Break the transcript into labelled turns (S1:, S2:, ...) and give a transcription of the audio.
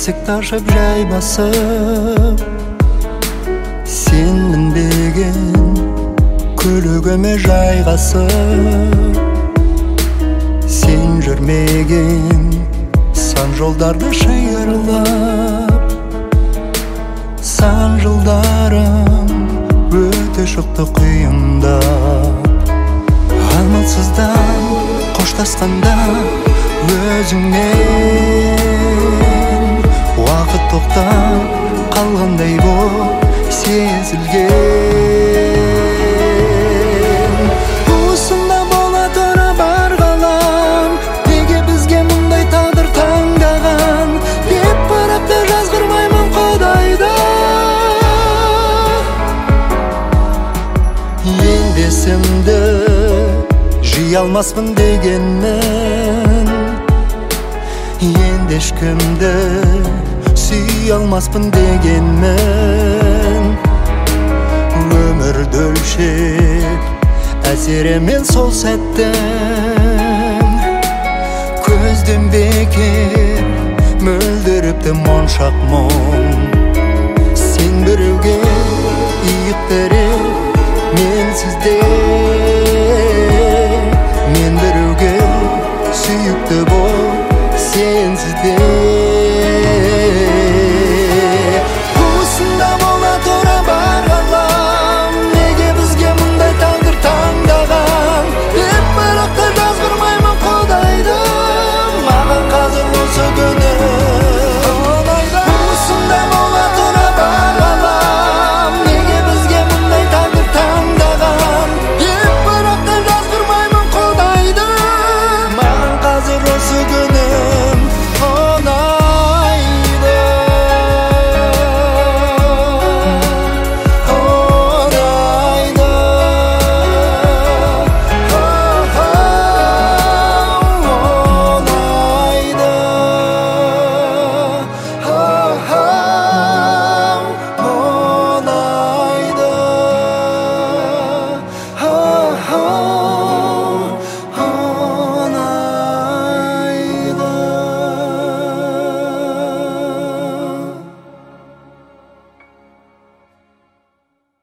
S1: есік ашып жай басып, сен мінбеген көлігіме жайғасып, сен жүрмеген сан жолдарды шиырлап, сан жылдарым өте шықты құйындап. Амалсыздан қоштасқанда өзіңнен уақыт тоқтап қалғандай боп сезілген. Осында бола тұра бар ғалам, неге бізге мұндай тағдыр таңдаған деп барапты жазғырмаймын Құдайда. Ендесімді жи алмаспын дегенмен, енді ешкімді сүй алмаспын дегенмен, өмірді өлшеп әсеремен сол сәттің көзден бекер мөлдіріпті моншақ мұң. Сен біреуге иық берер, мен сізде